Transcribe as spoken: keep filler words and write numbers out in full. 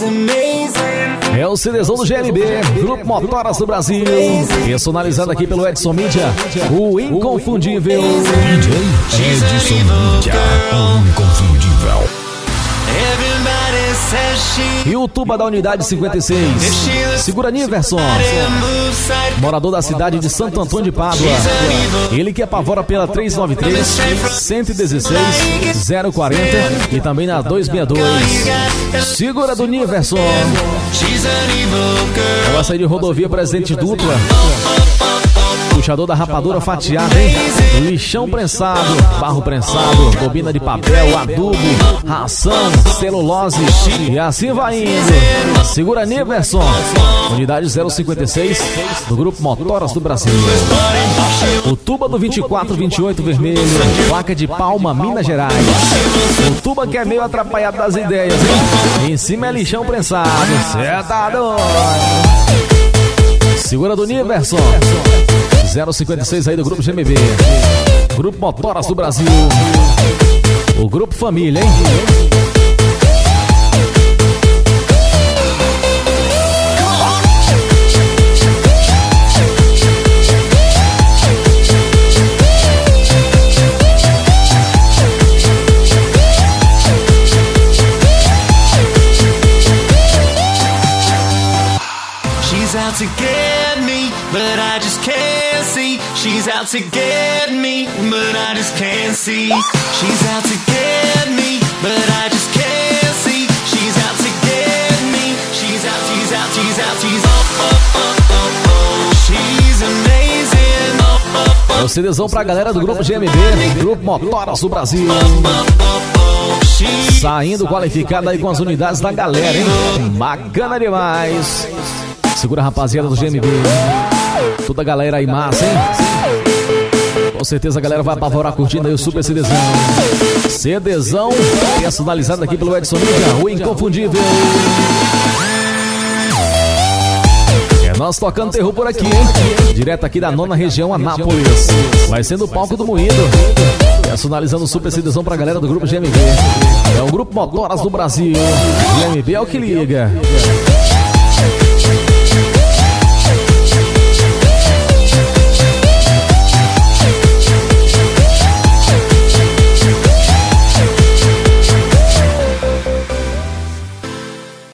É o CDzão do G M B, Grupo Motoras do Brasil, personalizado aqui pelo Edson Mídia, o inconfundível D J Edson Mídia, o inconfundível. E o Tuba da Unidade cinquenta e seis, segura Niverson, morador da cidade de Santo Antônio de Pádua. Ele que apavora pela trezentos e noventa e três, cento e dezesseis, zero quarenta e também na duzentos e sessenta e dois. Segura do Niverson. Vai sair de rodovia Presidente Dutra. Puxador da rapadura fatiada, hein? Lixão prensado, barro prensado, bobina de papel, adubo, ração, celulose e assim vai indo. Segura Niverson, unidade zero cinquenta e seis do Grupo Motoras do Brasil. O Tuba do vinte e quatro vinte e oito vermelho, placa de Palma, Minas Gerais. O Tuba que é meio atrapalhado das ideias, hein? Em cima é lixão prensado, cê tá doido. Segura do Niverson, zero cinquenta e seis aí do Grupo G M B, Grupo Motoras do Brasil, o Grupo Família, hein? She's out to get me, but I just can't see. She's out to get me, but I just can't see. She's out to get me, but I just can't see. She's out to get me. She's out, she's out, she's out, she's oh, oh, oh, oh, oh. She's amazing. Oh, oh, oh. É o CDzão pra galera do Grupo G M B, Grupo Motoras do Brasil. Saindo qualificado aí com as unidades da galera, hein? Bacana demais. Segura a rapaziada do G M B. Toda a galera aí massa, hein? Com certeza a galera vai apavorar curtindo aí o Super CDzão. CDzão personalizado aqui pelo Edson Mídia, o inconfundível. É nós tocando terror por aqui, hein? Direto aqui da nona região, Anápolis. Vai sendo o palco do Moído. Personalizando o Super CDzão pra galera do Grupo G M B. É o Grupo Motoras do Brasil. G M B é o que liga.